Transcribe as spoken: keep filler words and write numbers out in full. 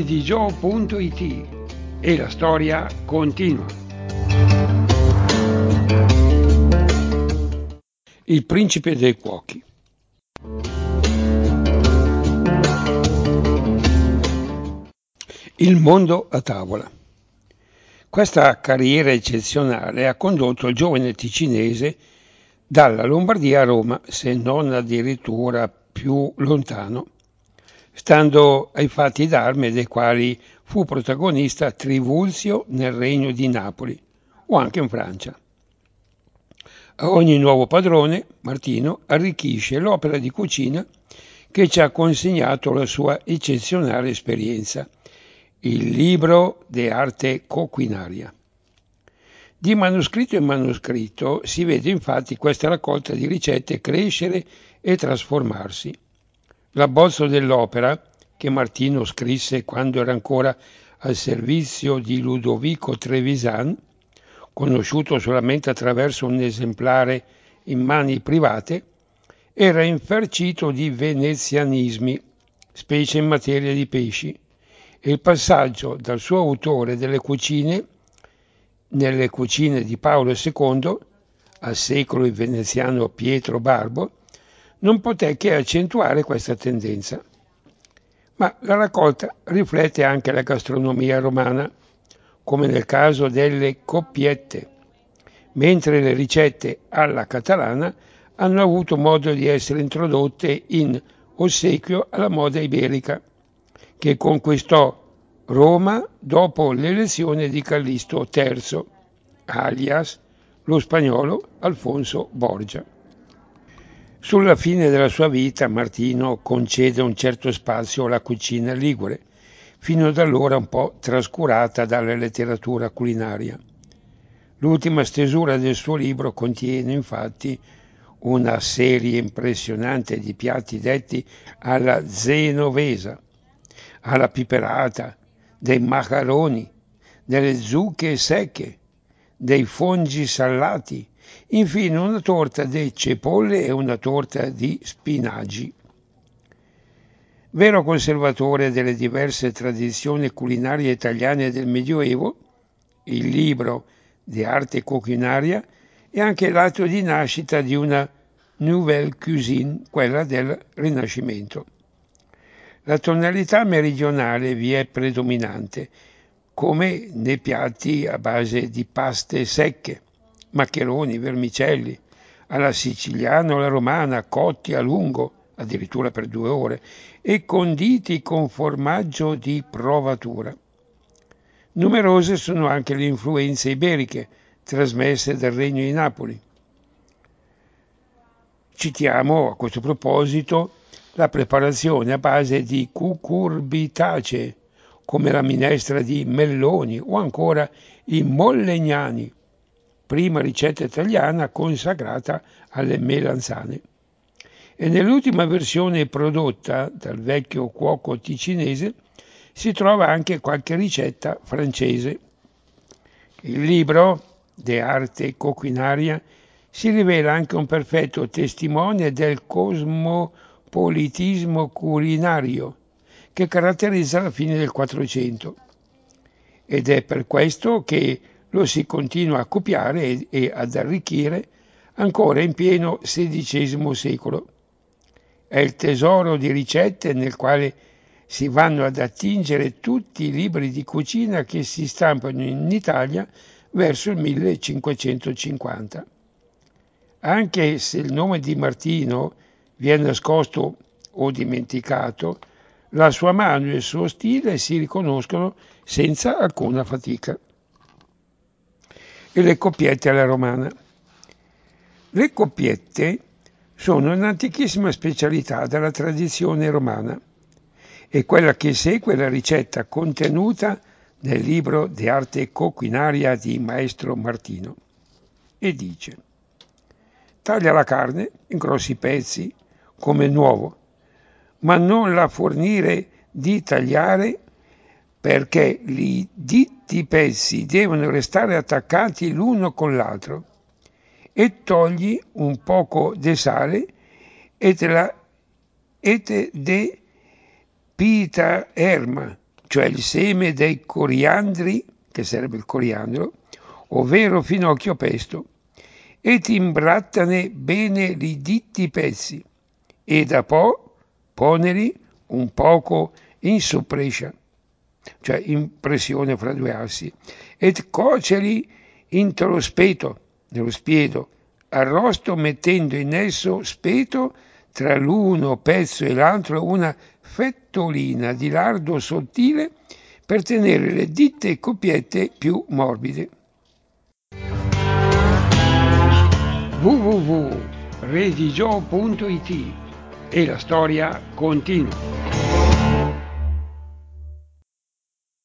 di gio punto it e la storia continua. Il principe dei cuochi. Il mondo a tavola. Questa carriera eccezionale ha condotto il giovane ticinese dalla Lombardia a Roma, se non addirittura più lontano, stando ai fatti d'arme dei quali fu protagonista Trivulzio nel regno di Napoli o anche in Francia. A ogni nuovo padrone, Martino arricchisce l'opera di cucina che ci ha consegnato la sua eccezionale esperienza, il libro de arte coquinaria. Di manoscritto in manoscritto si vede infatti questa raccolta di ricette crescere e trasformarsi. L'abbozzo dell'opera, che Martino scrisse quando era ancora al servizio di Ludovico Trevisan, conosciuto solamente attraverso un esemplare in mani private, era infarcito di venezianismi, specie in materia di pesci, e il passaggio dal suo autore delle cucine nelle cucine di Paolo secondo, al secolo il veneziano Pietro Barbo, non poté che accentuare questa tendenza. Ma la raccolta riflette anche la gastronomia romana, come nel caso delle coppiette, mentre le ricette alla catalana hanno avuto modo di essere introdotte in ossequio alla moda iberica, che conquistò Roma dopo l'elezione di Callisto terzo, alias lo spagnolo Alfonso Borgia. Sulla fine della sua vita Martino concede un certo spazio alla cucina ligure, fino ad allora un po' trascurata dalla letteratura culinaria. L'ultima stesura del suo libro contiene infatti una serie impressionante di piatti detti alla genovesa, alla piperata, dei macaroni, delle zucche secche, dei funghi salati, infine una torta di cipolle e una torta di spinaci. Vero conservatore delle diverse tradizioni culinarie italiane del Medioevo, il libro di arte coquinaria è anche l'atto di nascita di una nouvelle cuisine, quella del Rinascimento. La tonalità meridionale vi è predominante, come nei piatti a base di paste secche, maccheroni, vermicelli, alla siciliana o alla romana, cotti a lungo, addirittura per due ore, e conditi con formaggio di provatura. Numerose sono anche le influenze iberiche trasmesse dal Regno di Napoli. Citiamo a questo proposito la preparazione a base di cucurbitacee, come la minestra di melloni o ancora i mollegnani, prima ricetta italiana consacrata alle melanzane. E nell'ultima versione prodotta dal vecchio cuoco ticinese si trova anche qualche ricetta francese. Il libro de arte coquinaria si rivela anche un perfetto testimone del cosmopolitismo culinario che caratterizza la fine del Quattrocento, ed è per questo che lo si continua a copiare e, e ad arricchire ancora in pieno sedicesimo secolo. È il tesoro di ricette nel quale si vanno ad attingere tutti i libri di cucina che si stampano in Italia verso il millecinquecentocinquanta. Anche se il nome di Martino viene nascosto o dimenticato, la sua mano e il suo stile si riconoscono senza alcuna fatica. E le coppiette alla romana. Le coppiette sono un'antichissima specialità della tradizione romana e quella che segue la ricetta contenuta nel libro di arte coquinaria di Maestro Martino. E dice: taglia la carne in grossi pezzi come nuovo, ma non la fornire di tagliare, perché i ditti pezzi devono restare attaccati l'uno con l'altro, e togli un poco di sale e te la e te de pita erma cioè il seme dei coriandri, che sarebbe il coriandolo, ovvero finocchio pesto, et imbrattane bene li ditti pezzi, e da po' poneri un poco in sopprescia, cioè in pressione fra due assi, et coceli into lo speto, nello spiedo, arrosto mettendo in esso speto tra l'uno pezzo e l'altro una fettolina di lardo sottile per tenere le ditte coppiette più morbide. w w w punto redigio punto it e la storia continua.